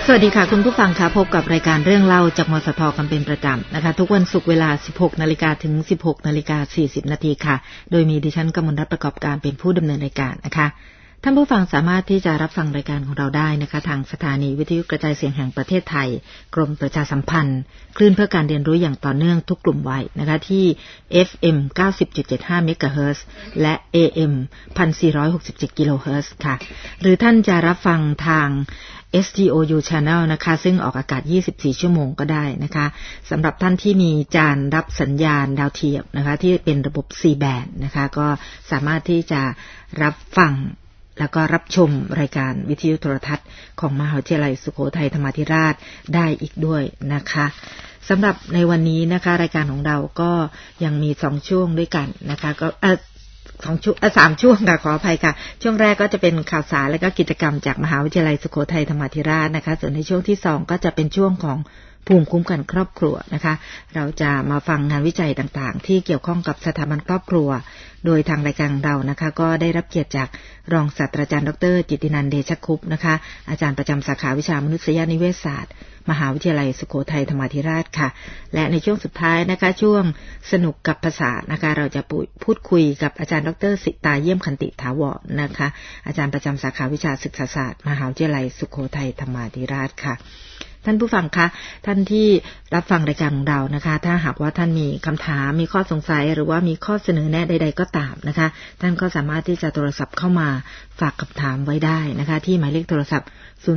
สวัสดีค่ะคุณผู้ฟังค่ะพบกับรายการเรื่องเล่าจากมสทกันเป็นประจำนะคะทุกวันศุกร์เวลา 16:00 นถึง 16:40 นค่ะโดยมีดิฉันกมลรัตน์ประกอบการเป็นผู้ดำเนินรายการนะคะท่านผู้ฟังสามารถที่จะรับฟังรายการของเราได้นะคะทางสถานีวิทยุกระจายเสียงแห่งประเทศไทยกรมประชาสัมพันธ์คลื่นเพื่อการเรียนรู้อย่างต่อเนื่องทุกกลุ่มวัยนะคะที่ FM 90.75 เมกะเฮิรตซ์และ AM 1467 กิโลเฮิรตซ์ค่ะหรือท่านจะรับฟังทางSGOU Channel นะคะซึ่งออกอากาศ24ชั่วโมงก็ได้นะคะสำหรับท่านที่มีจานรับสัญญาณดาวเทียมนะคะที่เป็นระบบ C band นะคะก็สามารถที่จะรับฟังแล้วก็รับชมรายการวิทยุโทรทัศน์ของมหาวิทยาลัยสุโขทัยธรรมาธิราชได้อีกด้วยนะคะสำหรับในวันนี้นะคะรายการของเราก็ยังมี2ช่วงด้วยกันนะคะก็3ช่วงค่ะขออภัยค่ะช่วงแรกก็จะเป็นข่าวสารและก็กิจกรรมจากมหาวิทยาลัยสุโขทัยธรรมาธิราชนะคะส่วนในช่วงที่2ก็จะเป็นช่วงของภูมิคุ้มกันครอบครัวนะคะเราจะมาฟังงานวิจัยต่างๆที่เกี่ยวข้องกับสถาบันครอบครัวโดยทางรายการเรานะคะก็ได้รับเกียรติจากรองศาสตราจารย์ดร.จิตตินันท์ เดชคุปต์นะคะอาจารย์ประจำสาขาวิชามนุษยนิเวศศาสตร์มหาวิทยาลัยสุโขทัยธรรมาธิราชค่ะและในช่วงสุดท้ายนะคะช่วงสนุกกับภาษานะคะเราจะพูดคุยกับอาจารย์ดร.สิตาเยี่ยมขันติถาวรนะคะอาจารย์ประจำสาขาวิชาศึกษาศาสตร์มหาวิทยาลัยสุโขทัยธรรมาธิราชค่ะท่านผู้ฟังคะท่านที่รับฟังรายการของเรานะคะถ้าหากว่าท่านมีคำถามมีข้อสงสัยหรือว่ามีข้อเสนอแนะใดๆก็ตามนะคะท่านก็สามารถที่จะโทรศัพท์เข้ามาฝากคำถามไว้ได้นะคะที่หมายเลขโทรศัพท์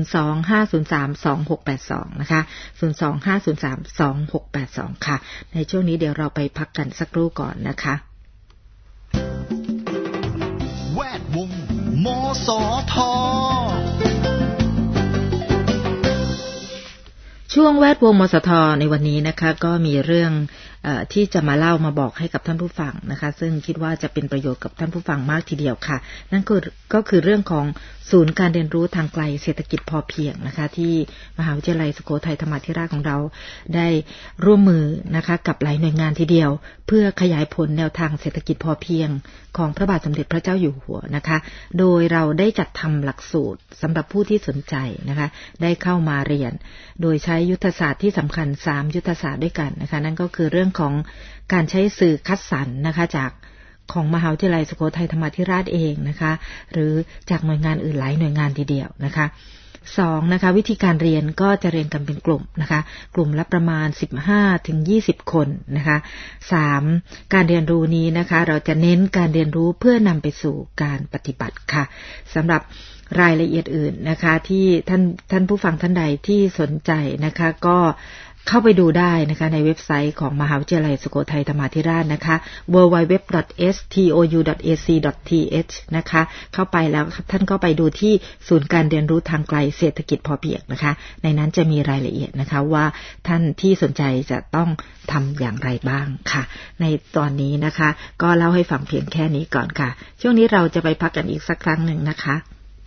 025032682นะคะ025032682ค่ะในช่วงนี้เดี๋ยวเราไปพักกันสักครู่ก่อนนะคะแวดวงมสทช่วงแวดวงมสทในวันนี้นะคะก็มีเรื่องที่จะมาเล่ามาบอกให้กับท่านผู้ฟังนะคะซึ่งคิดว่าจะเป็นประโยชน์กับท่านผู้ฟังมากทีเดียวค่ะนั่นก็คือเรื่องของศูนย์การเรียนรู้ทางไกลเศรษฐกิจพอเพียงนะคะที่มหาวิทยาลัยสุโขทัยธรรมาธิราชของเราได้ร่วมมือนะคะกับหลายหน่วยงานทีเดียวเพื่อขยายผลแนวทางเศรษฐกิจพอเพียงของพระบาทสมเด็จพระเจ้าอยู่หัวนะคะโดยเราได้จัดทำหลักสูตรสำหรับผู้ที่สนใจนะคะได้เข้ามาเรียนโดยใช้ยุทธศาสตร์ที่สำคัญ3ยุทธศาสตร์ด้วยกันนะคะนั่นก็คือเรื่องของการใช้สื่อคัดสรรนะคะจากของมหาวิทยาลัยสุโขทัยธรรมาธิราชเองนะคะหรือจากหน่วยงานอื่นหลายหน่วยงานทีเดียวนะคะ2นะคะวิธีการเรียนก็จะเรียนกันเป็นกลุ่มนะคะกลุ่มละประมาณ 15-20 คนนะคะ3การเรียนรู้นี้นะคะเราจะเน้นการเรียนรู้เพื่อนำไปสู่การปฏิบัติค่ะสำหรับรายละเอียดอื่นนะคะที่ท่านผู้ฟังท่านใดที่สนใจนะคะก็เข้าไปดูได้นะคะในเว็บไซต์ของมหาวิทยาลัยสุโขทัยธรรมาธิราชนะคะ www.stou.ac.th นะคะเข้าไปแล้วท่านก็ไปดูที่ศูนย์การเรียนรู้ทางไกลเศรษฐกิจพอเพียงนะคะในนั้นจะมีรายละเอียดนะคะว่าท่านที่สนใจจะต้องทำอย่างไรบ้างค่ะในตอนนี้นะคะก็เล่าให้ฟังเพียงแค่นี้ก่อนค่ะช่วงนี้เราจะไปพักกันอีกสักครั้งหนึ่งนะคะ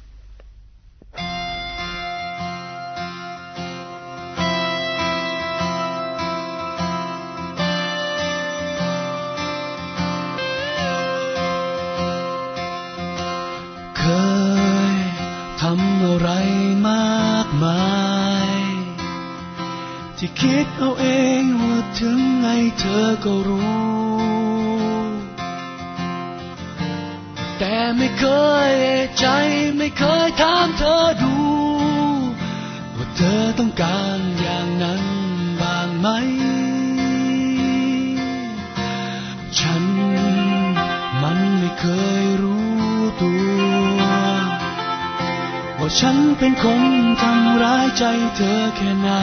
ทำอะไรมากมายที่คิดเอาเองว่าถึงไงเธอก็รู้แต่ไม่เคยเอะใจไม่เคยถามเธอดูว่าเธอต้องการอย่างนั้นบ้างไหมฉันมันไม่เคยรู้ตัวว่าฉันเป็นคนทำร้ายใจเธอแค่ไหน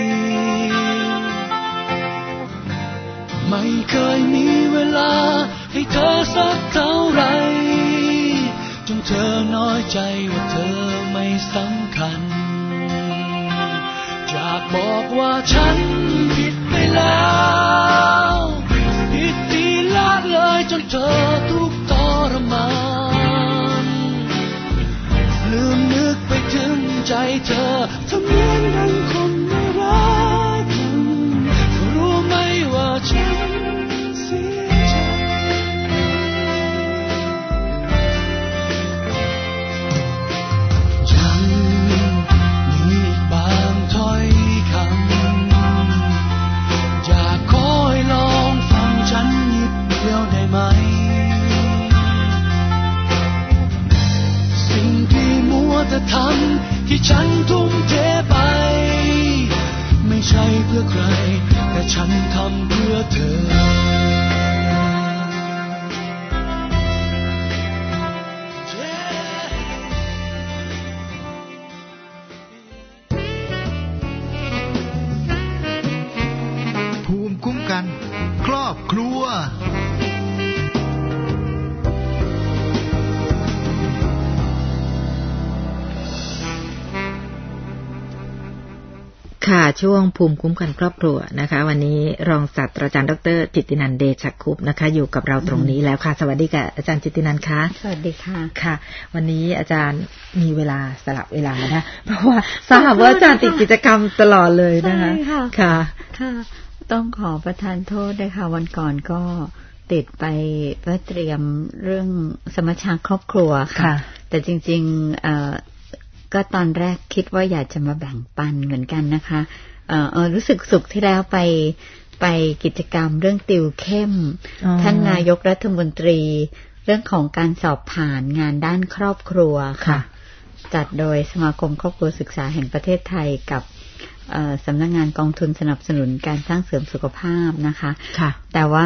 ไม่เคยมีเวลาให้เธอสักเท่าไรจนเธอน้อยใจว่าเธอไม่สำคัญอยากบอกว่าฉันผิดไปแล้วผิดที่ละเลยจนเธอทุกข์ทรมานลืมนึกไปถึงใจเธอทำเหมือนดังคนไม่รักกันรู้ไหมว่าฉันเสียใจฉันมีอีกบางฉันทุ่มเทไปไม่ใช่เพื่อใครแต่ฉันทำเพื่อเธอภูมิคุ้มกันครอบครัวค่ะช่วงภูมิคุ้มกันครอบครัวนะคะวันนี้รองศาสตราจารย์ดร.จิตตินันท์เดชคุปต์นะคะอยู่กับเราตรงนี้แล้วค่ะสวัสดีค่ะอาจารย์จิตตินันท์คะสวัสดีค่ะค่ะวันนี้อาจารย์มีเวลาสลับเวลานะเพราะว่าทราบว่าอาจารย์ติดกิจกรรมตลอดเลยนะคะค่ะค่ะต้องขอประทานโทษด้วยค่ะวันก่อนก็ติดไปเพื่อเตรียมเรื่องสมัชชาครอบครัวค่ะแต่จริงๆก็ตอนแรกคิดว่าอยากจะมาแบ่งปันเหมือนกันนะคะรู้สึกสุขที่แล้วไปกิจกรรมเรื่องติวเข้มท่านนายกรัฐมนตรีเรื่องของการสอบผ่านงานด้านครอบครัวค่ะจัดโดยสมาคมครอบครัวศึกษาแห่งประเทศไทยกับสำนักงานกองทุนสนับสนุนการสร้างเสริมสุขภาพนะคะแต่ว่า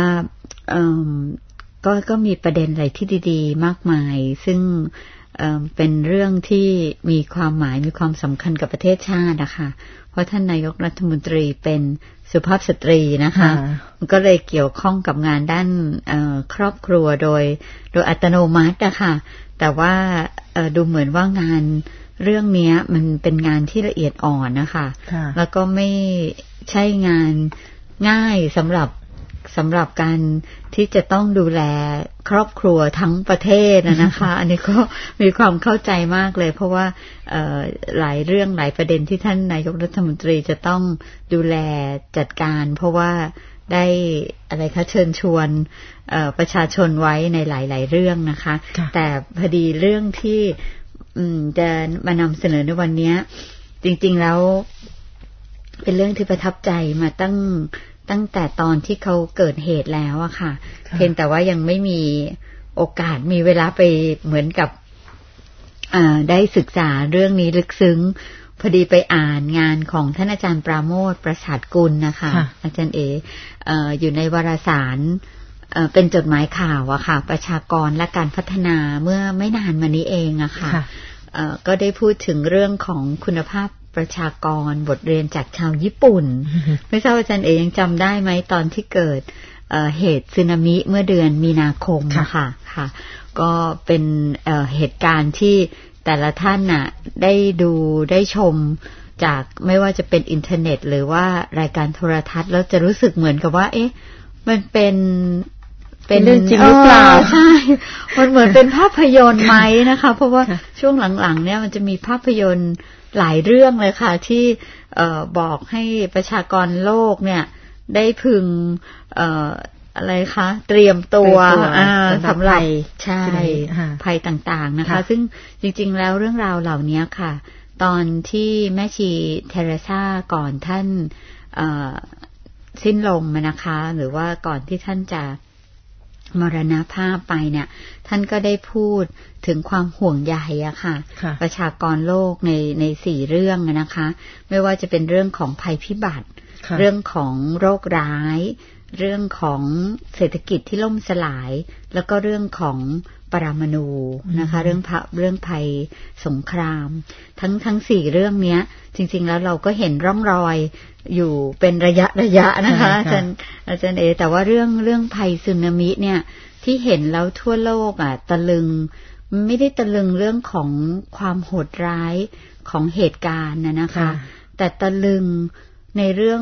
ก็มีประเด็นอะไรที่ดีๆมากมายซึ่งเป็นเรื่องที่มีความหมายมีความสำคัญกับประเทศชาตินะคะเพราะท่านนายกรัฐมนตรีเป็นสุภาพสตรีนะคะมันก็เลยเกี่ยวข้องกับงานด้านครอบครัวโดยอัตโนมัตินะคะแต่ว่าดูเหมือนว่างานเรื่องนี้มันเป็นงานที่ละเอียดอ่อนนะคะแล้วก็ไม่ใช่งานง่ายสำหรับการที่จะต้องดูแลครอบครัวทั้งประเทศนะคะ อันนี้ก็มีความเข้าใจมากเลยเพราะว่าหลายเรื่องหลายประเด็นที่ท่านนายกรัฐมนตรีจะต้องดูแลจัดการเพราะว่าได้อะไรคะเชิญชวนประชาชนไว้ในหลายๆเรื่องนะคะแต่พอดีเรื่องที่จะมานำเสนอในวันนี้จริงๆแล้วเป็นเรื่องที่ประทับใจมาตั้งแต่ตอนที่เขาเกิดเหตุแล้วอะค่ะเพียงแต่ว่ายังไม่มีโอกาสมีเวลาไปเหมือนกับได้ศึกษาเรื่องนี้ลึกซึ้งพอดีไปอ่านงานของท่านอาจารย์ปราโมทย์ประสาทกุลนะคะอาจารย์อยู่ในวารสารเป็นจดหมายข่าวอะค่ะประชากรและการพัฒนาเมื่อไม่นานมานี้เองอะค่ะก็ได้พูดถึงเรื่องของคุณภาพประชากรบทเรียนจากชาวญี่ปุ่น ไม่ทราบอาจารย์ยังจำได้ไหมตอนที่เกิดเหตุสึนามิเมื่อเดือนมีนาคมค่ะก็เป็นเหตุการณ์ที่แต่ละท่านน่ะได้ดูได้ชมจากไม่ว่าจะเป็นอินเทอร์เน็ตหรือว่ารายการโทรทัศน์แล้วจะรู้สึกเหมือนกับว่าเอ๊ะมันเป็นเรื่องจริงหรือเปล่าใช่มันเหมือนเป็นภาพยนตร์ไหมนะคะเพราะว่าช่วงหลังๆเนี่ยมันจะมีภาพยนตร์หลายเรื่องเลยค่ะที่บอกให้ประชากรโลกเนี่ยได้พึงอะไรคะเตรียมตัวสำหรับใช่ภัยต่างๆนะคะซึ่งจริงๆแล้วเรื่องราวเหล่านี้ค่ะตอนที่แม่ชีเทเรซาก่อนท่านสิ้นลมนะคะหรือว่าก่อนที่ท่านจะมรณภาพไปเนี่ยท่านก็ได้พูดถึงความห่วงใยอะค่ะประชากรโลกใน4เรื่องนะคะไม่ว่าจะเป็นเรื่องของภัยพิบัติเรื่องของโรคร้ายเรื่องของเศรษฐกิจที่ล่มสลายแล้วก็เรื่องของปรมาณูนะคะเรื่องภัยสงครามทั้ง4เรื่องนี้จริงๆแล้วเราก็เห็นร่องรอยอยู่เป็นระยะนะคะอาจารย์แต่ว่าเรื่องภัยสึนามิเนี่ยที่เห็นแล้วทั่วโลกตะลึงไม่ได้ตะลึงเรื่องของความโหดร้ายของเหตุการณ์นะคะแต่ตะลึงในเรื่อง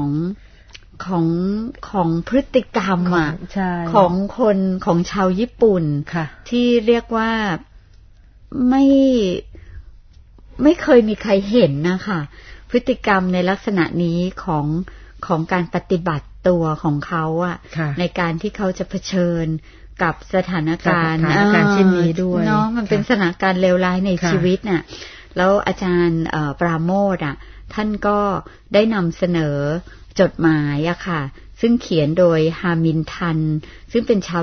ของพฤติกรรมของคนของชาวญี่ปุ่นที่เรียกว่าไม่เคยมีใครเห็นนะคะพฤติกรรมในลักษณะนี้ของการปฏิบัติตัวของเขาในการที่เขาจะเผชิญกับสถานการณ์เช่นนี้ด้วยเนาะมันเป็นสถานการณ์เลวร้ายในชีวิตน่ะแล้วอาจารย์ปราโมทย์ท่านก็ได้นำเสนอจดหมายค่ะซึ่งเขียนโดยฮามินทันซึ่งเป็นชาวญี่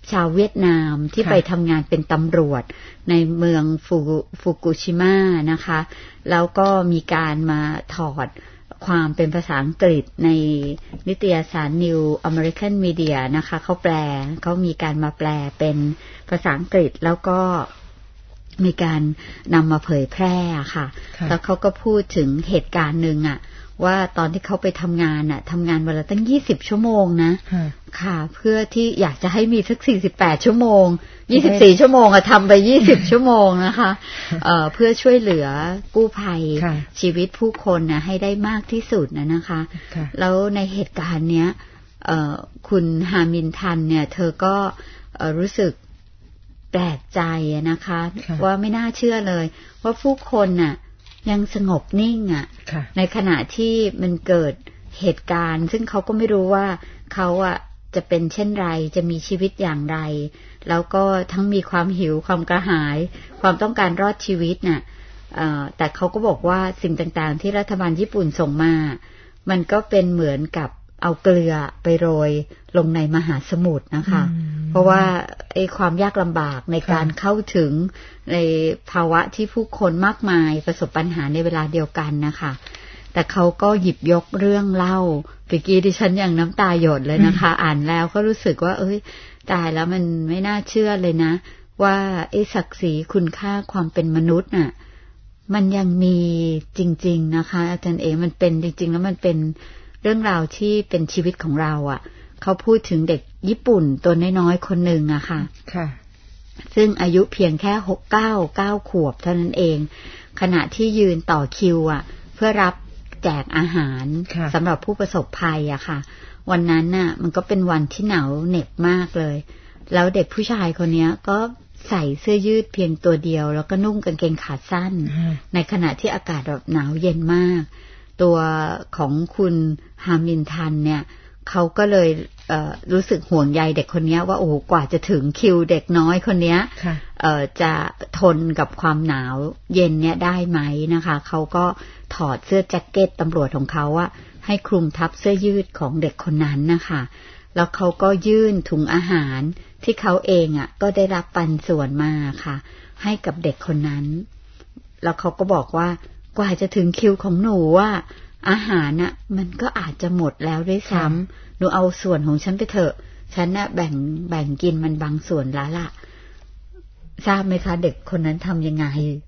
ชาวเวียดนามที่ไปทำงานเป็นตำรวจในเมืองฟุกุชิมะนะคะแล้วก็มีการมาถอดความเป็นภาษาอังกฤษในนิตยสาร New American Media นะคะเขามีการมาแปลเป็นภาษาอังกฤษแล้วก็มีการนำมาเผยแพร่ค่ะแล้วเขาก็พูดถึงเหตุการณ์หนึ่งว่าตอนที่เขาไปทำงานทำงานวันละตั้ง20ชั่วโมงนะค่ะเพื่อที่อยากจะให้มีสัก48ชั่วโมง24ชั่วโมงทำไป20ชั่วโมงนะคะเพื่อช่วยเหลือกู้ภัยชีวิตผู้คนให้ได้มากที่สุดนะคะแล้วในเหตุการณ์เนี้ยคุณฮามินทันเนี่ยเธอก็รู้สึกแปลกใจนะคะว่าไม่น่าเชื่อเลยว่าผู้คนยังสงบนิ่งในขณะที่มันเกิดเหตุการณ์ซึ่งเขาก็ไม่รู้ว่าเขาจะเป็นเช่นไรจะมีชีวิตอย่างไรแล้วก็ทั้งมีความหิวความกระหายความต้องการรอดชีวิตแต่เขาก็บอกว่าสิ่งต่างๆที่รัฐบาลญี่ปุ่นส่งมามันก็เป็นเหมือนกับเอาเกลือไปโรยลงในมหาสมุทรนะคะเพราะว่าความยากลำบากในการเข้าถึงในภาวะที่ผู้คนมากมายประสบปัญหาในเวลาเดียวกันนะคะแต่เขาก็หยิบยกเรื่องเล่าเมื่อกี้ดิฉันอย่างน้ำตาหยดเลยนะคะ อ่านแล้วก็รู้สึกว่าตายแล้วมันไม่น่าเชื่อเลยนะว่าศักดิ์ศรีคุณค่าความเป็นมนุษย์มันยังมีจริงๆนะคะอาจารย์มันเป็นจริงๆแล้วมันเป็นเรื่องราวที่เป็นชีวิตของเราเขาพูดถึงเด็กญี่ปุ่นตัวน้อยๆคนหนึ่งค่ะซึ่งอายุเพียงแค่9 ขวบเท่านั้นเองขณะที่ยืนต่อคิวเพื่อรับแจกอาหารสำหรับผู้ประสบภัยค่ะวันนั้นมันก็เป็นวันที่หนาวเหน็บมากเลยแล้วเด็กผู้ชายคนนี้ก็ใส่เสื้อยืดเพียงตัวเดียวแล้วก็นุ่งกางเกงขาสั้นในขณะที่อากาศแบบหนาวเย็นมากตัวของคุณฮามินทันเนี่ยเขาก็เลยรู้สึกห่วงใยเด็กคนนี้ว่าโอ้กว่าจะถึงคิวเด็กน้อยคนนี้จะทนกับความหนาวเย็นเนี่ยได้ไหมนะคะเขาก็ถอดเสื้อแจ็คเก็ตตำรวจของเขาให้คลุมทับเสื้อยืดของเด็กคนนั้นนะคะแล้วเขาก็ยื่นถุงอาหารที่เขาเองก็ได้รับปันส่วนมาค่ะให้กับเด็กคนนั้นแล้วเขาก็บอกว่ากว่าจะถึงคิวของหนูอาหารมันก็อาจจะหมดแล้วด้วยซ้ำหนูเอาส่วนของฉันไปเถอะฉันแบ่งกินมันบางส่วนแล้วล่ะทราบไหมคะเด็กคนนั้นทำยังไง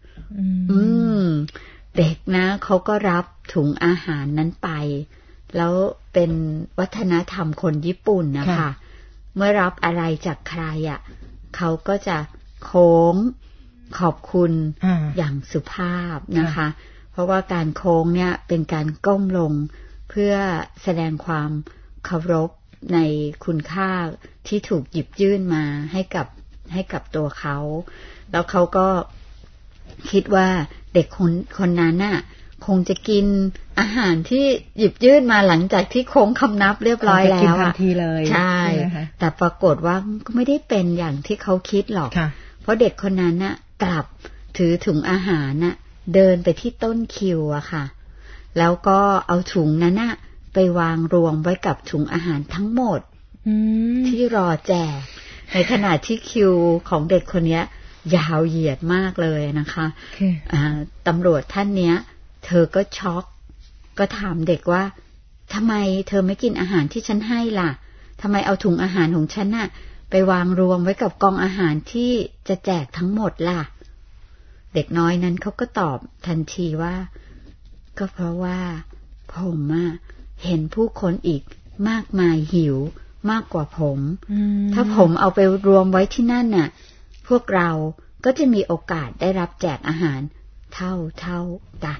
เด็กนะเขาก็รับถุงอาหารนั้นไปแล้วเป็นวัฒนธรรมคนญี่ปุ่นนะคะเมื่อรับอะไรจากใครเขาก็จะโค้งขอบคุณอย่างสุภาพนะคะเพราะว่าการโค้งเนี่ยเป็นการก้มลงเพื่อแสดงความเคารพในคุณค่าที่ถูกหยิบยื่นมาให้กับตัวเขาแล้วเขาก็คิดว่าเด็กคนนั้นคงจะกินอาหารที่หยิบยื่นมาหลังจากที่โค้งคำนับเรียบร้อยแล้วทันทีเลยใช่แต่ปรากฏว่าก็ไม่ได้เป็นอย่างที่เขาคิดหรอกเพราะเด็กคนนั้นกลับถือถุงอาหารเดินไปที่ต้นคิวค่ะแล้วก็เอาถุงนั้นไปวางรวมไว้กับถุงอาหารทั้งหมดที่รอแจกในขณะที่คิวของเด็กคนนี้ยาวเหยียดมากเลยนะคะตำรวจท่านเนี้ยเธอก็ช็อกก็ถามเด็กว่าทำไมเธอไม่กินอาหารที่ฉันให้ล่ะทำไมเอาถุงอาหารของฉันไปวางรวมไว้กับกองอาหารที่จะแจกทั้งหมดล่ะเด็กน้อยนั้นเขาก็ตอบทันทีว่าก็เพราะว่าผมเห็นผู้คนอีกมากมายหิวมากกว่าผมถ้าผมเอาไปรวมไว้ที่นั่นพวกเราก็จะมีโอกาสได้รับแจกอาหารเท่ากัน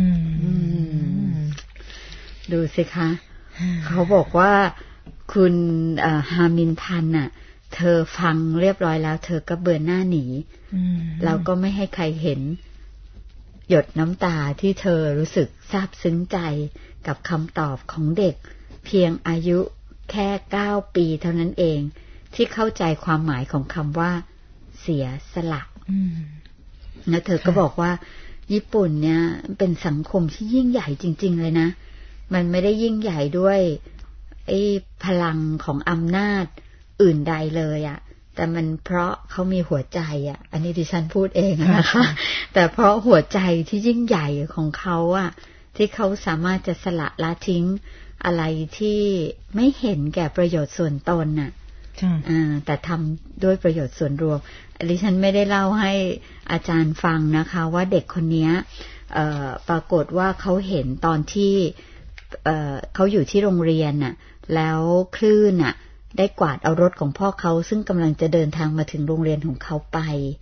ดูสิคะเขาบอกว่าคุณฮามินทันเธอฟังเรียบร้อยแล้วเธอก็เบือนหน้าหนีแล้วก็ไม่ให้ใครเห็นหยดน้ำตาที่เธอรู้สึกซาบซึ้งใจกับคำตอบของเด็กเพียงอายุแค่9 ปีเท่านั้นเองที่เข้าใจความหมายของคำว่าเสียสละแล้วเธอก็บอกว่าญี่ปุ่นเนี่ยเป็นสังคมที่ยิ่งใหญ่จริงๆเลยนะมันไม่ได้ยิ่งใหญ่ด้วยพลังของอำนาจอื่นใดเลยแต่มันเพราะเขามีหัวใจอ่ะอันนี้ดิฉันพูดเองนะคะแต่เพราะหัวใจที่ยิ่งใหญ่ของเขาอ่ะที่เขาสามารถจะสละละทิ้งอะไรที่ไม่เห็นแก่ประโยชน์ส่วนตนน่ะแต่ทำด้วยประโยชน์ส่วนรวมดิฉันไม่ได้เล่าให้อาจารย์ฟังนะคะว่าเด็กคนนี้ปรากฏว่าเขาเห็นตอนที่เขาอยู่ที่โรงเรียนน่ะแล้วคลื่นน่ะได้กวาดเอารถของพ่อเขาซึ่งกำลังจะเดินทางมาถึงโรงเรียนของเขาไป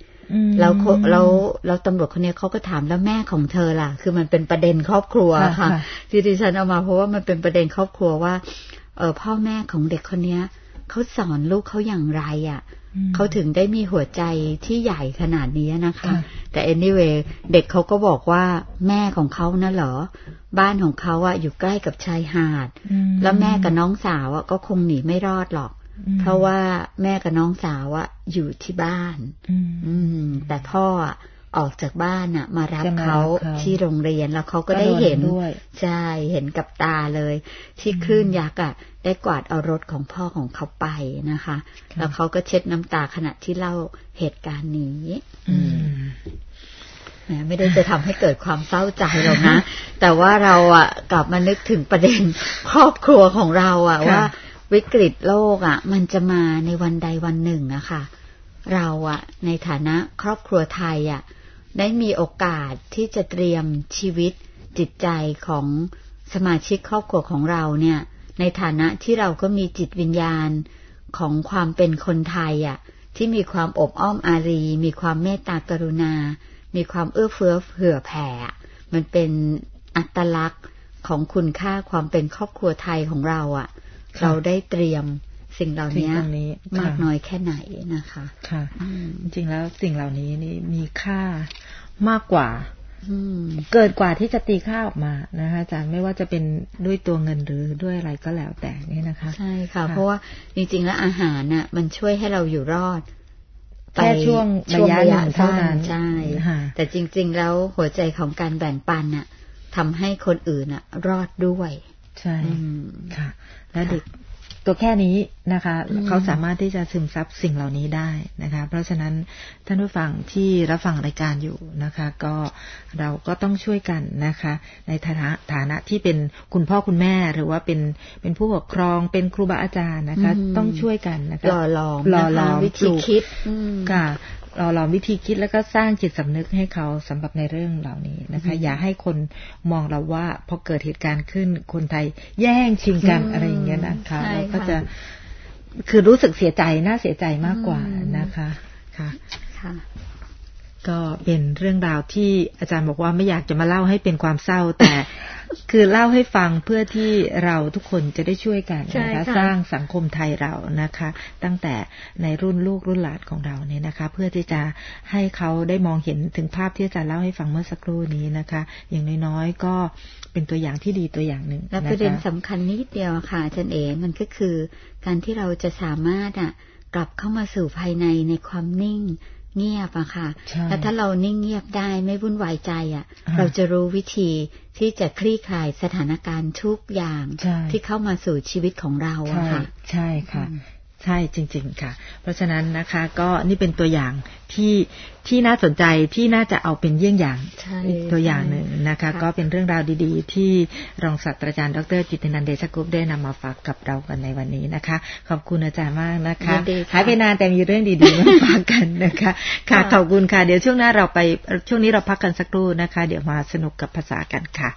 แล้วตำรวจคนนี้เขาก็ถามแล้วแม่ของเธอล่ะคือมันเป็นประเด็นครอบครัวค่ะที่ดิฉันเอามาเพราะว่ามันเป็นประเด็นครอบครัวว่าพ่อแม่ของเด็กคนนี้เขาสอนลูกเขาอย่างไรอ่ะเขาถึงได้มีหัวใจที่ใหญ่ขนาดนี้นะคะแต่ anyway เด็กเขาก็บอกว่าแม่ของเขาน่ะเหรอบ้านของเขาอ่ะอยู่ใกล้กับชายหาดแล้วแม่กับน้องสาวอ่ะก็คงหนีไม่รอดหรอกเพราะว่าแม่กับน้องสาวอ่ะอยู่ที่บ้านแต่พ่อออกจากบ้านน่ะมารับเขาที่โรงเรียนแล้วเขาก็ได้เห็นใช่เห็นกับตาเลยที่คลื่นยักษ์อ่ะได้กวาดเอารถของพ่อของเขาไปนะคะแล้วเขาก็เช็ดน้ำตาขณะที่เล่าเหตุการณ์นี้ไม่ได้จะทำให้เกิดความเศร้าใจหรอกนะแต่ว่าเราอ่ะกลับมานึกถึงประเด็นครอบครัวของเราอ่ะว่าวิกฤตโลกอ่ะมันจะมาในวันใดวันหนึ่งนะคะเราอ่ะในฐานะครอบครัวไทยอ่ะได้มีโอกาสที่จะเตรียมชีวิตจิตใจของสมาชิกครอบครัวของเราเนี่ยในฐานะที่เราก็มีจิตวิญญาณของความเป็นคนไทยอ่ะที่มีความอบอ้อมอารีมีความเมตตากรุณามีความเอื้อเฟื้อเผื่อแผ่มันเป็นอัตลักษณ์ของคุณค่าความเป็นครอบครัวไทยของเราอ่ะเราได้เตรียมสิ่งเหล่านี้มากน้อยแค่ไหนนะคะค่ะจริงๆแล้วสิ่งเหล่านี้นี่มีค่ามากกว่าเกินกว่าที่จะตีค่าออกมานะคะอาจารย์ไม่ว่าจะเป็นด้วยตัวเงินหรือด้วยอะไรก็แล้วแต่นี่นะคะใช่ค่ะเพราะว่าจริงๆแล้วอาหารน่ะมันช่วยให้เราอยู่รอดแค่ช่วงระยะหนึ่งเท่านั้นใช่แต่จริงๆแล้วหัวใจของการแบ่งปันน่ะทำให้คนอื่นน่ะรอดด้วยใช่ค่ะและเด็กตัวแค่นี้นะคะเขาสามารถที่จะซึมซับสิ่งเหล่านี้ได้นะคะเพราะฉะนั้นท่านผู้ฟังที่รับฟังรายการอยู่นะคะก็เราก็ต้องช่วยกันนะคะในฐานะที่เป็นคุณพ่อคุณแม่หรือว่าเป็นผู้ปกครองเป็นครูบาอาจารย์นะคะต้องช่วยกันนะคะหล่อหลอมวิธีคิดค่ะหล่อหลอมวิธีคิดแล้วก็สร้างจิตสำนึกให้เขาสำหรับในเรื่องเหล่านี้นะคะอย่าให้คนมองเราว่าพอเกิดเหตุการณ์ขึ้นคนไทยแย่งชิงกันอะไรอย่างเงี้ยนะคะเราก็จะคือรู้สึกเสียใจน่าเสียใจมากกว่านะคะค่ะก็เป็นเรื่องราวที่อาจารย์บอกว่าไม่อยากจะมาเล่าให้เป็นความเศร้าแต่คือเล่าให้ฟังเพื่อที่เราทุกคนจะได้ช่วยกันนะคะสร้างสังคมไทยเรานะคะตั้งแต่ในรุ่นลูกรุ่นหลานของเราเนี่ยนะคะเพื่อที่จะให้เขาได้มองเห็นถึงภาพที่อาจารย์เล่าให้ฟังเมื่อสักครู่นี้นะคะอย่างน้อยๆก็เป็นตัวอย่างที่ดีตัวอย่างหนึ่งและประเด็นสำคัญนิดเดียวค่ะอาจารย์เอ๋มันก็คือการที่เราจะสามารถกลับเข้ามาสู่ภายในความนิ่งเงียบอะค่ะแล้วถ้าเรานิ่งเงียบได้ไม่วุ่นวายใจเราจะรู้วิธีที่จะคลี่คลายสถานการณ์ทุกอย่างที่เข้ามาสู่ชีวิตของเราอะค่ะใช่ค่ะใช่จริงๆค่ะเพราะฉะนั้นนะคะก็นี่เป็นตัวอย่างที่น่าสนใจที่น่าจะเอาเป็นเยี่ยงอย่างตัวอย่างหนึ่งนะคะก็เป็นเรื่องราวดีๆที่รองศาสตราจารย์ดร.จิตตินันท์ เดชกุลได้นำมาฝากกับเรากันในวันนี้นะคะขอบคุณอาจารย์มากนะคะหายไปนานแต่มีเรื่องดีๆมาฝากกันนะคะค่ะขอบคุณค่ะเดี๋ยวช่วงนี้เราพักกันสักครู่นะคะเดี๋ยวมาสนุกกับภาษากันค่ะ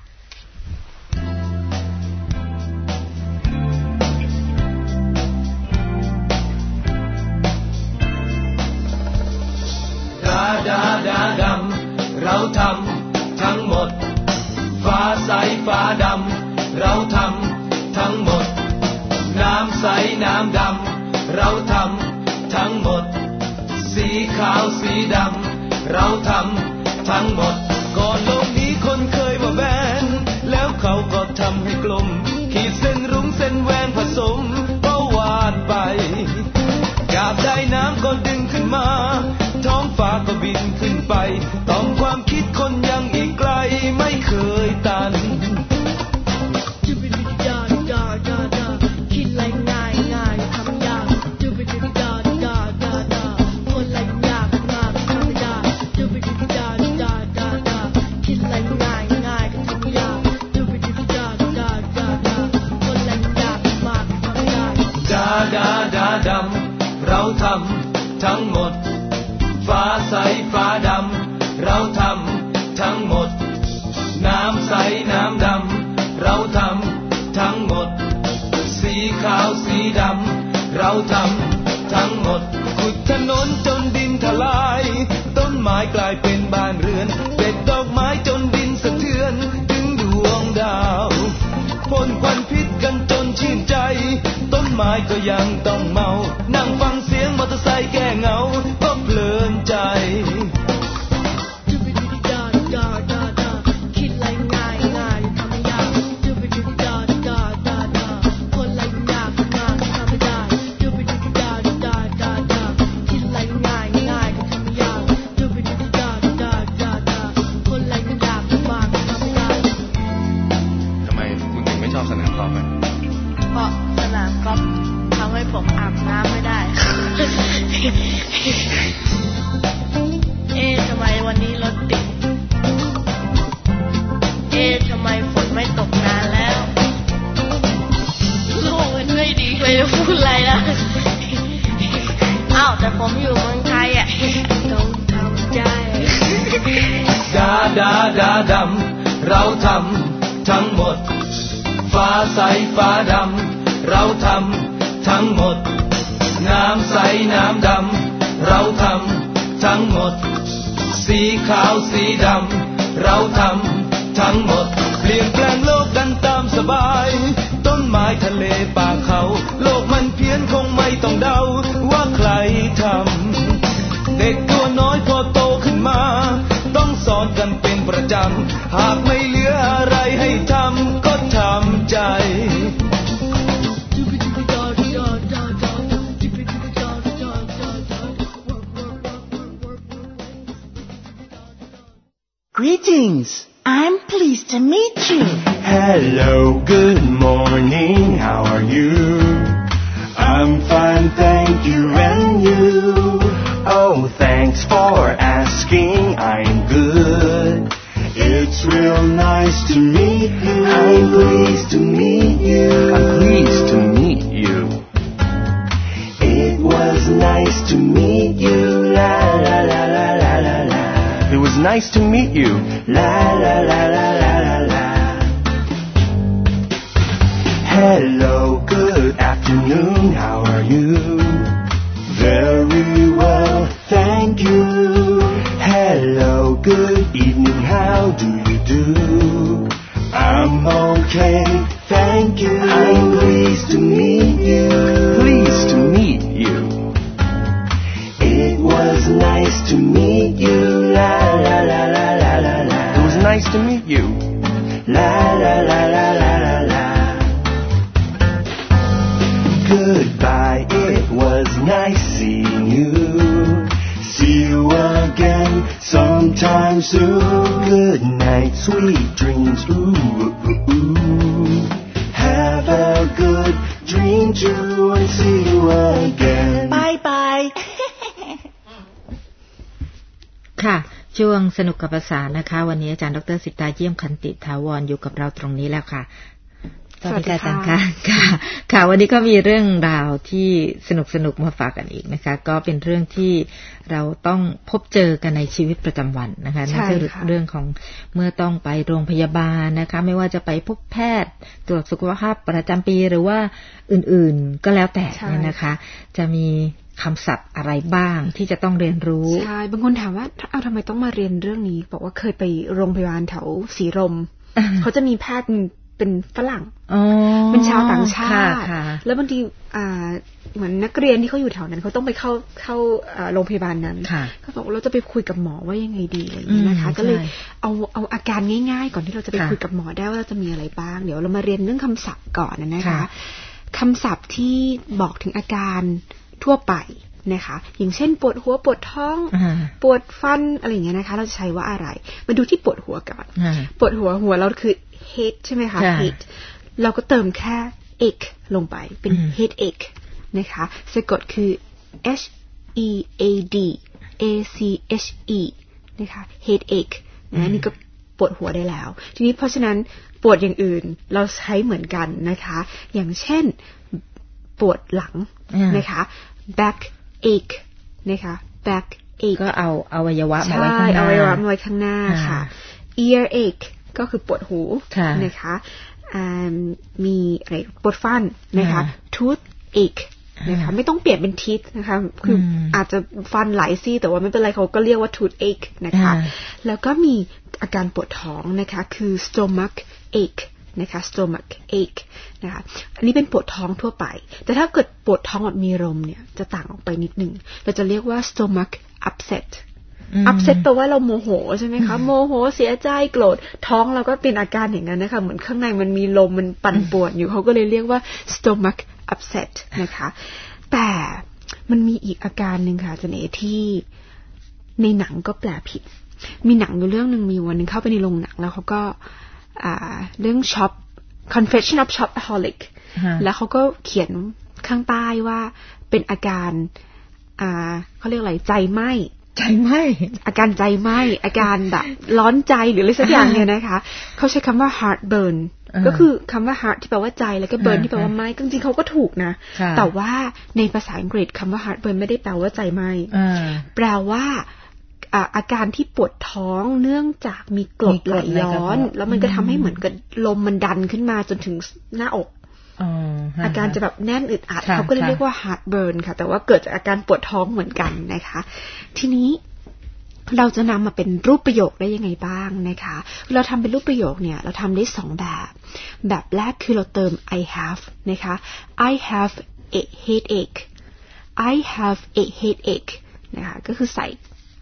ดำเราทำทั้งหมดฟ้าใสฟ้าดำเราทำทั้งหมดน้ำใสน้ำดำเราทำทั้งหมดสีขาวสีดำเราทำทั้งหมดก่อนโลกนี้คนเคยว่าแบนแล้วเขาก็ทำให้กลมขีดเส้นรุ้งเส้นแหวนผสมก็วาดไปอยากได้น้ำก็ดึงขึ้นมาท้องฟ้าก็บินขึ้นไปต้องความคิดคนยังอีกไกลไม่เคยตันจะเป็นวิธีคิดอะไรง่ายทำยากจะเป็นวิธีทำทั้งหมดฟ้าใสฟ้าดำเราทำทั้งหมดน้ำใสน้ำดำเราทำทั้งหมดสีขาวสีดำเราทำทั้งหมดขุดถนนจนดินถลายต้นไม้กลายเป็นบ้านเรือนเด็ดดอกไม้จนดินสะเทือนถึงดวงดาวพ่นควันพิษกันจนชื่นใจต้นไม้ก็ยังต้องเมานั่งฟังเสียงมอเตอร์ไซค์แก้เหงาก็เพลินใจทำไมวันนี้รถติดทำไมฝนไม่ตกนานแล้วโลกมันไม่ดีไปจะพูดอะไรล่ะอ้าวแต่ผมอยู่เมืองไทยอ่ะต้องทำใจดาดำเราทำทั้งหมดฟ้าใสฟ้าดำเราทำทั้งหมดน้ำใสน้ำดำเราทำทั้งหมดสีขาวสีดำเราทำทั้งหมดเปลี่ยนแปลงโลกกันตามสบายต้นไม้ทะเลป่าเขาโลกมันเพี้ยนคงไม่ต้องเดาว่าใครทำเด็กตัวน้อยพอโตขึ้นมาต้องสอนกันเป็นประจำหากไม่เหลืออะไรให้ทำก็ทำใจ Greetings. I'm pleased to meet you. Hello, good morning. How are you? I'm fine, thank you. And you? Oh, thanks for asking. I'm good. It's real nice to meet you. I'm pleased to meet you. I'm pleased to meet you. It was nice to meet you. La la la la la la la. It was nice to meet you. La la la la la la la. Hello, good afternoon. How are you? Very well, thank you. Hello, good evening. How do you do? I'm okay, thank you. I'm pleased to meet you. Pleased to meet you. It was nice to meet you. La la la la la la la. It was nice to meet you. La la la la la la la. Goodbye, it was nice seeing you. See you again sometime soon. Good night, sweet dreams. Ooh, ooh, ooh. Have a good dream too and see you again. Bye bye. ค่ะช่วงสนุกกับภาษานะคะวันนี้อาจารย์ดร.สิตาเยี่ยมขันติถาวรอยู่กับเราตรงนี้แล้วค่ะสวัสดีค่ะอาจารย์ค่ะวันนี้ก็มีเรื่องราวที่สนุกมาฝากกันอีกนะคะก็เป็นเรื่องที่เราต้องพบเจอกันในชีวิตประจำวันนะคะนั่นคือเรื่องของเมื่อต้องไปโรงพยาบาลนะคะไม่ว่าจะไปพบแพทย์ตรวจสุขภาพประจำปีหรือว่าอื่นๆก็แล้วแต่นะคะจะมีคำศัพท์อะไรบ้างที่จะต้องเรียนรู้ใช่บางคนถามว่าเอาทำไมต้องมาเรียนเรื่องนี้บอกว่าเคยไปโรงพยาบาลแถวศรีลม เขาจะมีแพทย์เป็นฝรั่งเป็นชาวต่างชาติแล้วบางทีเหมือนนักเรียนที่เขาอยู่แถวนั้นเขาต้องไปเข้าโรงพยาบาลนั้นเขาบอกเราจะไปคุยกับหมอว่ายังไงดีอะไรอย่างนี้นะคะก็เลยเอาอาการง่ายๆก่อนที่เราจะไปคุยกับหมอได้ว่าเราจะมีอะไรบ้างเดี๋ยวเรามาเรียนเรื่องคำศัพท์ก่อนนะคะคำศัพท์ที่บอกถึงอาการทั่วไปนะคะอย่างเช่นปวดหัวปวดท้องปวดฟันอะไรอย่างเงี้ยนะคะเราจะใช้ว่าอะไรมาดูที่ปวดหัวก่อนปวดหัวเราคือ head ใช่ไหมคะ head เราก็เติมแค่ ache ลงไปเป็น headache นะคะสะกดคือ h e a d a c h e นะคะ headache นะนี่ก็ปวดหัวได้แล้วทีนี้เพราะฉะนั้นปวดอย่างอื่นเราใช้เหมือนกันนะคะอย่างเช่นปวดหลังนะคะ back backache นะคะ backache ก็เอาอวัยวะมาไว้ข้างหน้าใช่อวัยวะมาไว้ข้างหน้าค่ะ earache ก็คือปวดหูนะคะมีอะไรปวดฟันนะคะ toothache นะคะไม่ต้องเปลี่ยนเป็น teeth นะคะคืออาจจะฟันหลายซี่แต่ว่าไม่เป็นไรเขาก็เรียกว่า toothache นะคะแล้วก็มีอาการปวดท้องนะคะคือ stomach ache นะคะ stomach ache นะคะอันนี้เป็นปวดท้องทั่วไปแต่ถ้าเกิดปวดท้องแบบมีลมเนี่ยจะต่างออกไปนิดนึงเราจะเรียกว่า stomach upset upset แปลว่าเราโมโหใช่ไหมคะโมโหเสียใจโกรธท้องเราก็เป็นอาการอย่างนั้นนะคะเหมือนข้างในมันมีลมมันปั่นป่วนอยู่เขาก็เลยเรียกว่า stomach upset นะคะแต่มันมีอีกอาการหนึ่งค่ะจันเอที่ในหนังก็แปลผิดมีหนังอยู่เรื่องนึงมีวันนึงเข้าไปในโรงหนังแล้วเขาก็เรื่อง shop confession of shopaholic แล้วเขาก็เขียนข้างใต้ว่าเป็นอาการเขาเรียกอะไรใจไหม้อาการใจไหม้อาการแบบร้อนใจหรืออะไรสักอย่างเนี่ยนะคะเขาใช้คำว่า heartburn ก็คือคำว่า heart ที่แปลว่าใจแล้วก็ burn ที่แปลว่าไหม้จริงๆเขาก็ถูกนะแต่ว่าในภาษาอังกฤษคำว่า heartburn ไม่ได้แปลว่าใจไหม้แปลว่าอาการที่ปวดท้องเนื่องจากมีกรดไหลย้อนแล้วมันก็ทำให้เหมือนกับลมมันดันขึ้นมาจนถึงหน้าอกอาการจะแบบแน่นอึดอัดเขาก็เลยเรียกว่า heartburn ค่ะแต่ว่าเกิดจากอาการปวดท้องเหมือนกันนะคะทีนี้เราจะนำมาเป็นรูปประโยคได้ยังไงบ้างนะคะเราทำเป็นรูปประโยคเนี่ยเราทำได้2แบบแรกคือเราเติม I have นะคะ I have a headache I have a headache นะคะก็คือใส่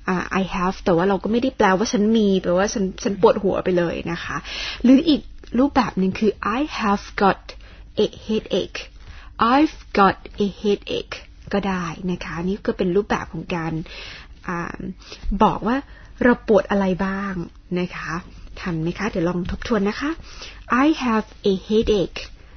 I have แต่ว่าเราก็ไม่ได้แปลว่าฉันมีแปลว่าฉันปวดหัวไปเลยนะคะหรืออีกรูปแบบหนึ่งคือ I have got a headache I've got a headache ก็ได้นะคะนี่ก็เป็นรูปแบบของการบอกว่าเราปวดอะไรบ้างนะคะทันไหมคะเดี๋ยวลองทบทวนนะคะ I have a headache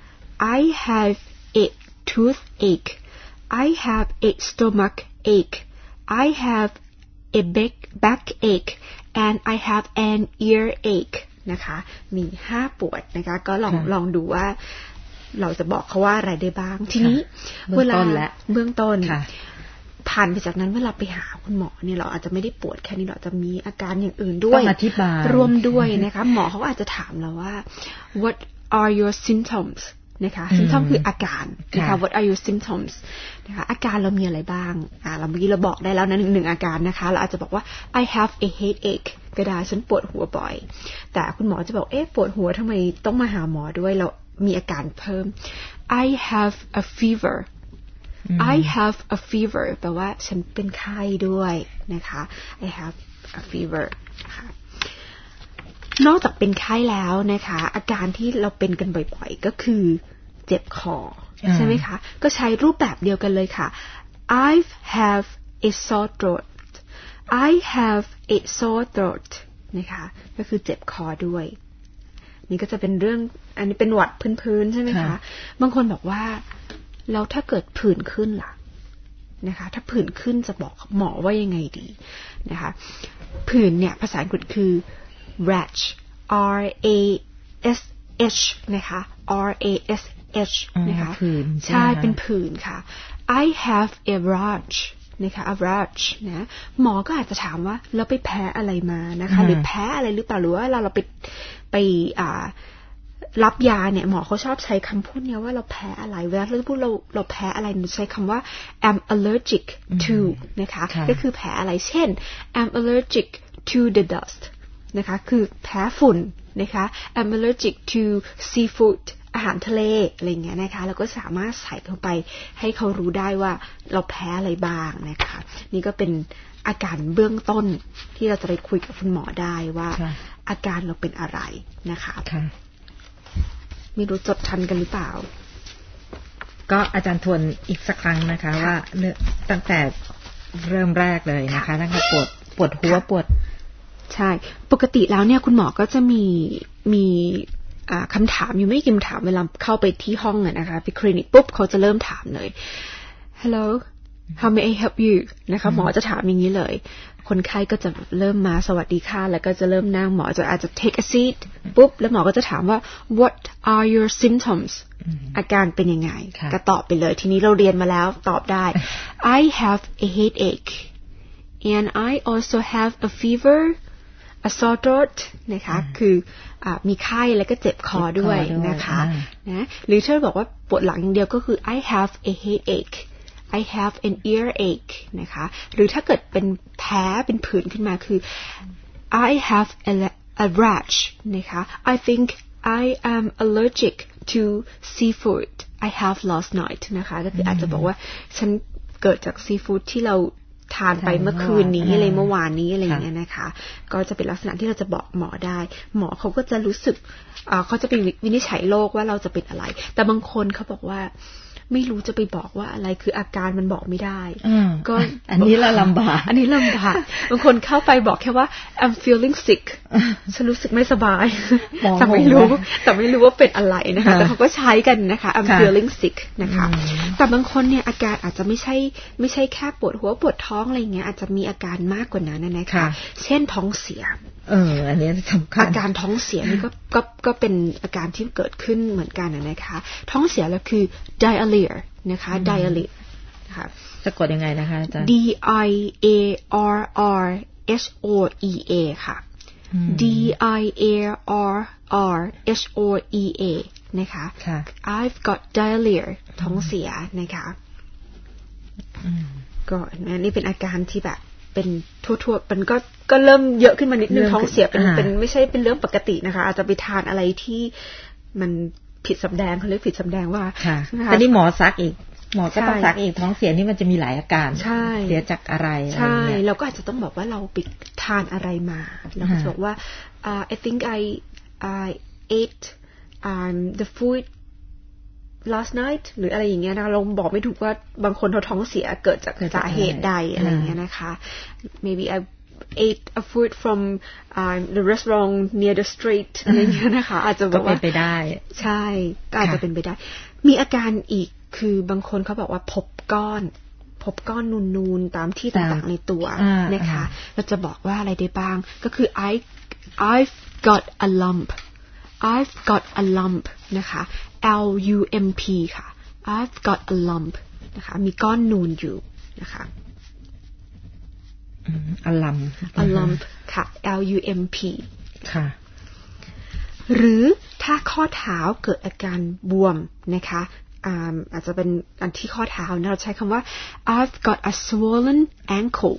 I have a toothache I have a stomach ache I have a backache and I have an earache นะคะมี5ปวดนะคะก็ลองดูว่าเราจะบอกเขาว่าอะไรได้บ้างทีนี้เวลาเบื้องต้นผ่านไปจากนั้นเวลาไปหาคุณหมอเนี่ยเราอาจจะไม่ได้ปวดแค่นี้เราจะมีอาการอย่างอื่นด้วยต้องอธิบายรวมด้วยนะคะหมอเขาอาจจะถามเราว่า what are your symptoms นะคะ symptom คืออาการนะคะ what are your symptoms นะคะอาการเรามีอะไรบ้างเราเมื่อกี้เราบอกได้แล้วนะหนึ่งอาการนะคะเราอาจจะบอกว่า I have a headache ก็ได้ฉันปวดหัวบ่อยแต่คุณหมอจะบอกปวดหัวทำไมต้องมาหาหมอด้วยเรามีอาการเพิ่ม I have a fever I have a fever แปลว่าฉันเป็นไข้ด้วยนะคะ I have a fever นะคะนอกจากเป็นไข้แล้วนะคะอาการที่เราเป็นกันบ่อยๆก็คือเจ็บคอใช่ไหมคะก็ใช้รูปแบบเดียวกันเลยค่ะ I have a sore throat I have a sore throat นะคะก็คือเจ็บคอด้วยนี่ก็จะเป็นเรื่องอันนี้เป็นหวัดพื้นๆใช่ไหมคะบางคนบอกว่าแล้วถ้าเกิดผื่นขึ้นล่ะนะคะถ้าผื่นขึ้นจะบอกหมอว่ายังไงดีนะคะผื่นเนี่ยภาษาอังกฤษคือ rash R A S H นะคะ R A S H นะคะใช่เป็นผื่นค่ะ I have a rash นะคะ a rash นะหมอก็อาจจะถามว่าเราไปแพ้อะไรมานะคะหรือแพ้อะไรหรือเปล่าหรือว่าเราไปรับยาเนี่ยหมอเขาชอบใช้คำพูดเนี่ยว่าเราแพ้อะไรเวลาเราพูดเราแพ้อะไรใช้คำว่า I'm allergic to นะคะก็คือแพ้อะไรเช่น I'm allergic to the dust นะคะคือแพ้ฝุ่นนะคะ I'm allergic to seafood อาหารทะเลอะไรเงี้ยนะคะเราก็สามารถใส่เข้าไปให้เขารู้ได้ว่าเราแพ้อะไรบ้างนะคะนี่ก็เป็นอาการเบื้องต้นที่เราจะไปคุยกับคุณหมอได้ว่าอาการเราเป็นอะไรนะคะไม่รู้จดทันกันหรือเปล่าก็อาจารย์ทวนอีกสักครั้งนะคะว่าตั้งแต่เริ่มแรกเลยนะคะตั้งแต่ปวดหัวปวดใช่ปกติแล้วเนี่ยคุณหมอก็จะมีคำถามอยู่ไม่กี่คำถามเวลาเข้าไปที่ห้องนะคะไปคลินิกปุ๊บเขาจะเริ่มถามเลย Hello how may I help you นะคะหมอจะถามอย่างนี้เลยคนไข้ก็จะเริ่มมาสวัสดีค่ะแล้วก็จะเริ่มนั่งหมอจะอาจจะ take a seat ปุ๊บแล้วหมอก็จะถามว่า what are your symptoms อาการเป็นยังไงก็ตอบไปเลยทีนี้เราเรียนมาแล้วตอบได้ I have a headache and I also have a fever a sore throat นะคะคือมีไข้แล้วก็เจ็บคอด้วยนะคะนะหรือถ้าบอกว่าปวดหลังอย่างเดียวก็คือ I have a headache I have an earache นะคะหรือถ้าเกิดเป็นแพ้เป็นผื่นขึ้นมาคือ I have a rash นะคะ I think I am allergic to seafood I have last night นะคะก็คืออาจจะบอกว่าฉันเกิดจากซีฟู้ดที่เราทานไปเมื่อคืนนี้อะไรเมื่อวานนี้อะไรอย่างเงี้ยนะคะก็จะเป็นลักษณะที่เราจะบอกหมอได้หมอเขาก็จะรู้สึกเขาจะไปวินิจฉัยโรคว่าเราจะเป็นอะไรแต่บางคนเขาบอกว่าไม่รู้จะไปบอกว่าอะไรคืออาการมันบอกไม่ได้ก็อันนี้ละลำบากอันนี้ลำบากบางคนเข้าไปบอกแค่ว่า I'm feeling sick ฉันรู้สึกไม่สบายแต่ไม่รู้ว่าเป็นอะไรนะคะแต่เขาก็ใช้กันนะคะ I'm feeling sick นะคะแต่บางคนเนี่ยอาการอาจจะไม่ใช่แค่ปวดหัวปวดท้องอะไรเงี้ยอาจจะมีอาการมากกว่านั้นนะคะเช่นท้องเสียอันนี้สำคัญอาการท้องเสียนี่ก็เป็นอาการที่เกิดขึ้นเหมือนกันนะคะท้องเสียแล้วคือ diarrhea นะคะ diarrhea นะคะสะกดยังไงนะคะอาจารย์ D I A R R H O E A ค่ะ D I A R R H O E A นะคะ I've got diarrhea ท้องเสียนะคะก็นี่เป็นอาการที่แบบเป็นทั่วๆมันก็เริ่มเยอะขึ้นมานิดนึงท้องเสียเป็นไม่ใช่เป็นเรื่องปกตินะคะอาจจะไปทานอะไรที่มันผิดสำแดงเขาเรียกผิดสำแดงว่าแต่นี่หมอซักอีกหมอก็ต้องซักอีกท้องเสียนี่มันจะมีหลายอาการเสียจากอะไรใช่เราก็อาจจะต้องบอกว่าเราไปทานอะไรมาเราก็จะบอกว่า I think I ate the food last night หรืออะไรอย่างเงี้ยนะเราบอกไม่ถูกว่าบางคนเขาท้องเสียเกิดจากสาเหตุใดอะไรอย่างเงี้ยนะคะ maybe I ate a food from the restaurant near the street อะไรอย่างเงี้ยนะคะอาจจะบอกว่าเป็นไปได้ใช่ก็อาจจะเป็นไปได้มีอาการอีกคือบางคนเขาบอกว่าพบก้อนนูนๆตามที่ต่างๆในตัวนะคะเราจะบอกว่าอะไรได้บ้างก็คือ I've got a lumpนะคะ LUMP ค่ะ I've got a lump นะคะมีก้อนนูนอยู่นะคะ a lump ค่ะ LUMP ค่ะหรือถ้าข้อเท้าเกิดอาการบวมนะคะอาจจะเป็นอันที่ข้อเท้านะเราใช้คำว่า I've got a swollen ankle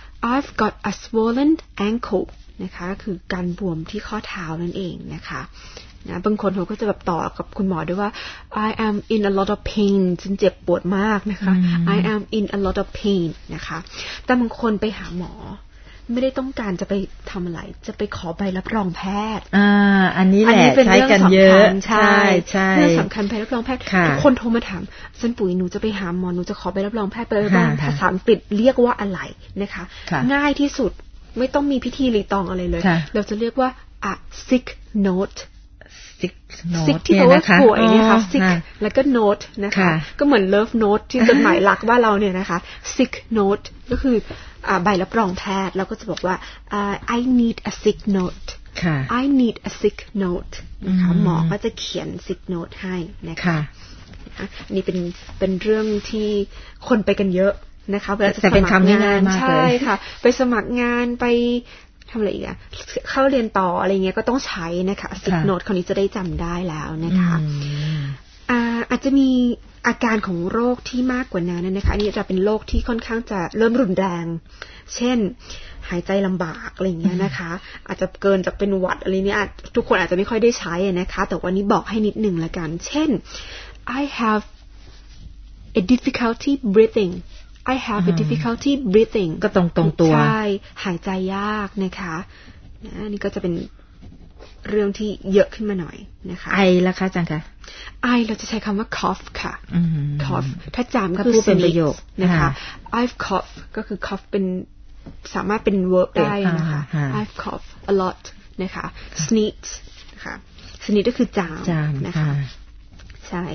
นะคะคือการบวมที่ข้อเท้านั่นเองนะคะนะบางคนเขาก็จะแบบต่อกับคุณหมอด้วยว่า I am in a lot of pain ฉันเจ็บปวดมากนะคะ I am in a lot of pain นะคะแต่บางคนไปหาหมอไม่ได้ต้องการจะไปทำอะไรจะไปขอใบรับรองแพทย์อันนี้แหละใช้กันเยอะใช่เรื่องสำคัญใบรับรองแพทย์ทุกคนโทรมาถามสันปุ๋ยหนูจะไปหาหมอหนูจะขอใบรับรองแพทย์ไปบ้างภาษาอังกฤษเรียกว่าอะไรนะคะง่ายที่สุดไม่ต้องมีพิธีรีตองอะไรเลยเราจะเรียกว่า a sick note sick ที่แปลว่าป่วยนะคะ sick แล้วก็ note นะคะก็เหมือน love note ที่จดหมายรักว่าเราเนี่ยนะคะ sick note ก็คือใบรับรองแพทย์เราก็จะบอกว่า I need a sick note I need a sick note นะคะหมอก็จะเขียน sick note ให้นะคะนี่เป็นเรื่องที่คนไปกันเยอะนะคะเวลาจะสมัครงานใช่ค่ะไปสมัครงานไปทำอะไรอีกเข้าเรียนต่ออะไรเงี้ยก็ต้องใช้นะคะสิกโนตคราวนี้จะได้จำได้แล้วนะคะอาจจะมีอาการของโรคที่มากกว่านั้นนะคะอันนี้จะเป็นโรคที่ค่อนข้างจะเริ่มรุนแรงเช่นหายใจลำบากอะไรเงี้ยนะคะอาจจะเกินจากเป็นหวัดอะไรเนี้ยทุกคนอาจจะไม่ค่อยได้ใช้นะคะแต่วันนี้บอกให้นิดหนึ่งละกันเช่น I have a difficulty breathing I have a difficulty breathing ก็ตรงตัวใช่หายใจยากนะคะนี่ก็จะเป็นเรื่องที่เยอะขึ้นมาหน่อยนะคะไอละคะจังคะไอเราจะใช้คำว่า cough ค่ะ cough ถ้าจำก็คือเป็นประโยคนะคะ I've cough ก็คือ cough เป็นสามารถเป็น verb ได้นะคะ I've cough a lot นะคะ sneeze นะคะ sneeze ก็คือจามนะคะใช่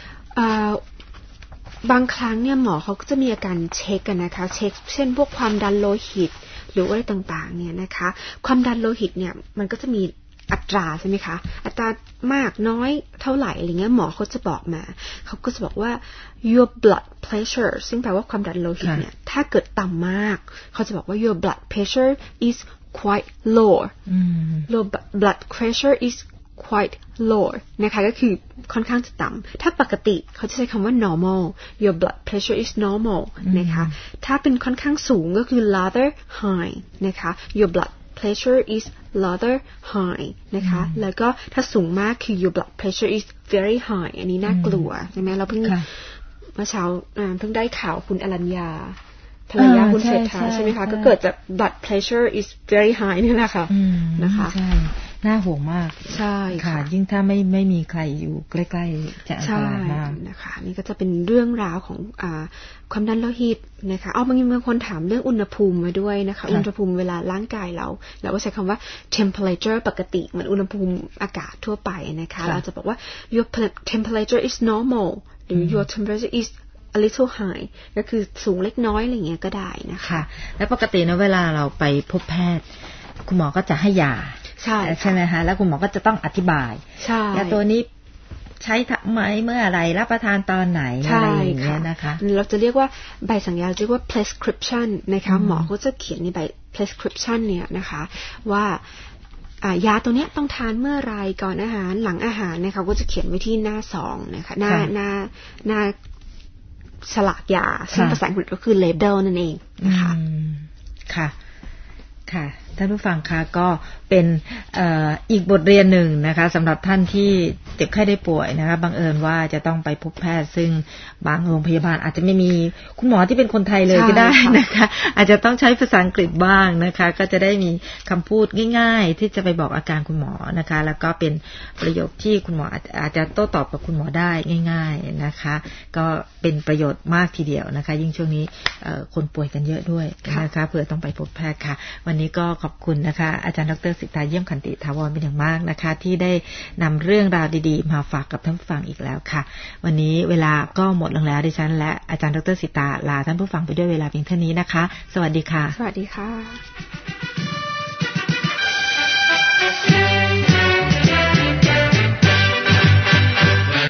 บางครั้งเนี่ยหมอเขาก็จะมีอาการเช็คกันนะคะเช็คเช่นพวกความดันโลหิตหรืออะไรต่างๆเนี่ยนะคะความดันโลหิตเนี่ยมันก็จะมีอัตราใช่ไหมคะอัตรามากน้อยเท่าไหร่อะไรเงี้ยหมอเขาจะบอกมาเขาก็จะบอกว่า your blood pressure ซึ่งแปลว่าความดันโลหิตเนี่ยถ้าเกิดต่ำมากเขาจะบอกว่า your blood pressure is quite low your blood pressure is quite low นะคะก็คือค่อนข้างจะต่ำถ้าปกติเขาจะใช้คำว่า normal your blood pressure is normal นะคะถ้าเป็นค่อนข้างสูงก็คือ rather high นะคะ your blood pressure is rather high นะคะแล้วก็ถ้าสูงมากคือ your blood pressure is very high อันนี้น่ากลัวใช่ไหมเราเพิ่งเมื่อเช้าเพิ่งได้ข่าวคุณอรัญญาภรรยาคุณเศรษฐาใช่ไหมคะก็เกิดจาก blood pressure is very high นี่แหละค่ะนะคะใช่น่าห่วงมากใช่ค่ะยิ่งถ้าไม่มีใครอยู่ใกล้ๆจะอันตรายมากนะคะนี่ก็จะเป็นเรื่องราวของความดันโลหิตนะคะบางคนถามเรื่องอุณหภูมิมาด้วยนะคะอุณหภูมิเวลาร่างกายเราก็ใช้คำว่า temperature ปกติเหมือนอุณหภูมิอากาศทั่วไปนะคะเราจะบอกว่า your temperature is normal หรือ your temperature is a little high ก็คือสูงเล็กน้อยอะไรอย่างเงี้ยก็ได้นะคะแล้วปกตินะเวลาเราไปพบแพทย์คุณหมอก็จะให้ยาใช่ไหมคะแล้วคุณหมอก็จะต้องอธิบายยาตัวนี้ใช้ทำไมเมื่ออะไรรับประทานตอนไหนอะไรอย่างเงี้ยนะคะเราจะเรียกว่าใบสั่งยาเรียกว่า prescription นะคะหมอเขาจะเขียนในใบ prescription เนี่ยนะคะว่ายาตัวนี้ต้องทานเมื่อไรก่อนอาหารหลังอาหารนะคะก็จะเขียนไว้ที่หน้าซองนะคะหน้าฉลากยาซึ่งภาษาอังกฤษก็คือ label นั่นเองนะคะค่ะท่านผู้ฟังคะก็เป็นอีกบทเรียนหนึ่งนะคะสำหรับท่านที่เจ็บไข้ได้ป่วยนะคะบังเอิญว่าจะต้องไปพบแพทย์ซึ่งบางโรงพยาบาลอาจจะไม่มีคุณหมอที่เป็นคนไทยเลยก็ได้นะคะอาจจะต้องใช้ภาษาอังกฤษบ้างนะคะก็จะได้มีคำพูดง่ายๆที่จะไปบอกอาการคุณหมอนะคะแล้วก็เป็นประโยคที่คุณหมออาจจะโต้ตอบกับคุณหมอได้ง่ายๆนะคะก็เป็นประโยชน์มากทีเดียวนะคะยิ่งช่วงนี้คนป่วยกันเยอะด้วยนะคะเผื่อต้องไปพบแพทย์ค่ะวันนี้ก็ขอบคุณนะคะอาจารย์ดร.สิตาเยี่ยมขันติถาวรเป็นอย่างมากนะคะที่ได้นำเรื่องราวดีๆมาฝากกับท่านผู้ฟังอีกแล้วค่ะวันนี้เวลาก็หมดลงแล้วดิฉันและอาจารย์ดร.สิตาลาท่านผู้ฟังไปด้วยเวลาเพียงเท่านี้นะคะสวัสดีค่ะสวัสดีค่ะ